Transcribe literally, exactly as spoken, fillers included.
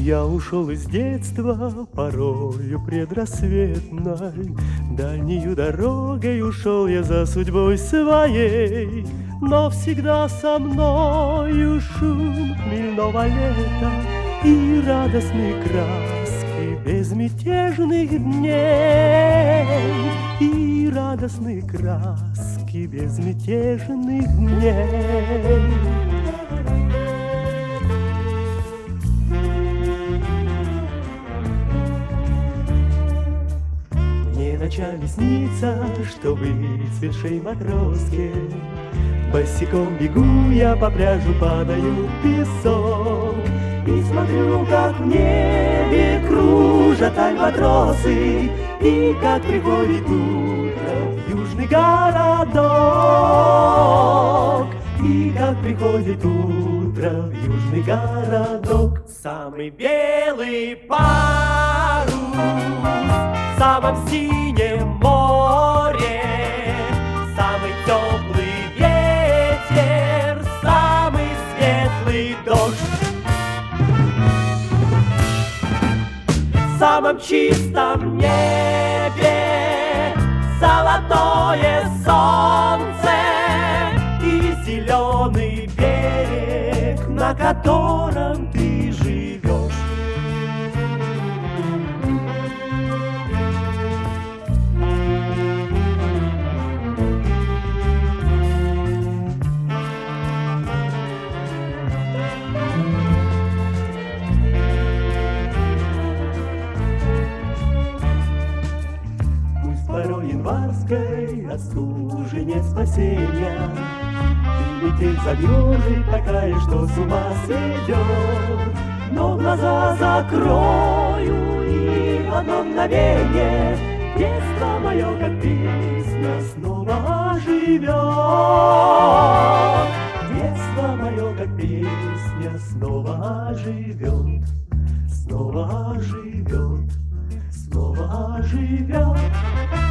Я ушел из детства порою предрассветной, дальнею дорогой ушел я за судьбой своей, но всегда со мною шум хмельного лета и радостные краски безмятежных дней, и радостные краски безмятежных дней. Ночами снится, что выцветшей матроске босиком бегу я по пляжу, падаю в песок и смотрю, как в небе кружат альбатросы, и как приходит утро в южный городок, и как приходит утро в южный городок. Самый белый парус в самом синем море, самый теплый ветер, самый светлый дождь. В самом чистом небе золотое солнце и зеленый берег, на котором ты живешь. Порой январской от стужи нет спасения, и метель забьежит такая, что с ума сведет. Но глаза закрою, и в одно мгновение детство мое, как песня, снова оживет. Детство мое, как песня, снова оживет, снова оживет, снова оживет.